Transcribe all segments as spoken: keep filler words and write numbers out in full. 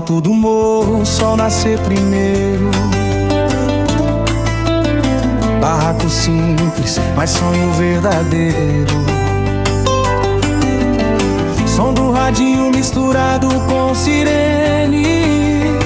alto do morro, o sol nascer primeiro. Barraco simples, mas sonho verdadeiro. Som do radinho misturado com sirene.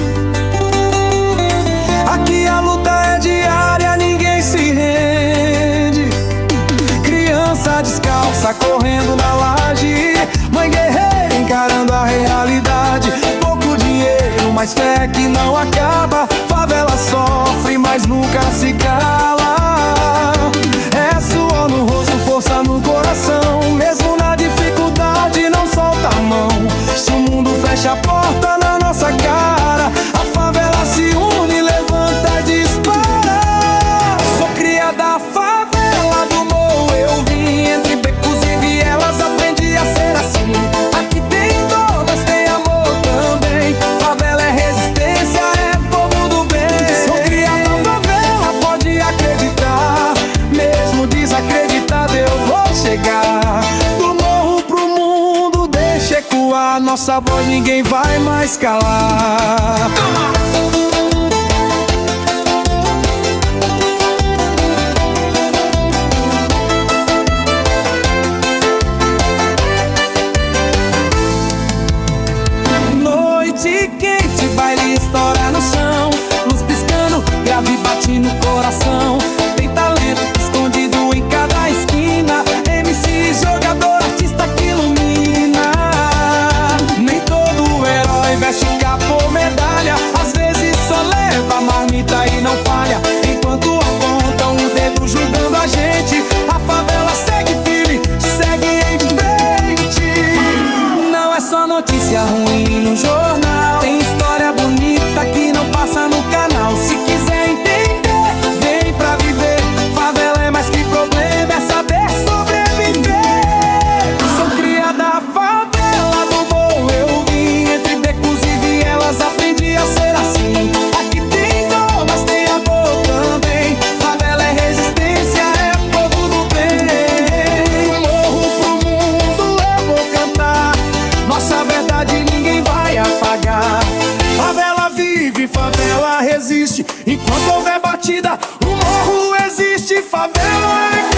Aqui a luta é diária, ninguém se rende. Criança descalça correndo na laje, mãe guerreira encarando a realidade. Pouco dinheiro, mas fé que não acaba. Favela sofre, mas nunca se cala. É suor no rosto, força no coração. Mesmo na dificuldade não solta a mão. Se o mundo fecha a porta na nossa cara, a favela se une, levanta e dispara. Sou cria da favela do morro, eu vim entre becos e vielas, aprendi a ser assim. Aqui tem dor, mas tem amor também. Favela é resistência, é povo do bem. Sou cria da favela, pode acreditar. Mesmo desacreditado eu vou chegar. Do morro pro mundo, deixa ecoar nossa voz, ninguém vai mais calar. Noite quente, baile estoura no chão. Luz piscando, grave bate no coração. Tem talento escondido em cada esquina. M C, jogador, artista que ilumina. Nem todo herói veste capa ou medalha. Às vezes só leva marmita e não falha. Enquanto apontam o dedo julgando a gente, a favela segue firme, segue em frente. Não é só notícia ruim no jornal, tem história bonita que não passa no canal. Se quiser entender, vem pra viver. Favela é mais que problema, é saber sobreviver. Sou cria da favela do morro, eu vim entre becos e vielas, aprendi a ser assim. Aqui tem dor, mas tem amor também. Favela é resistência, é povo do bem. Do morro pro mundo eu vou cantar, nossa verdade ninguém vai apagar. Favela vive, favela resiste. Enquanto houver batida, o morro existe. Favela é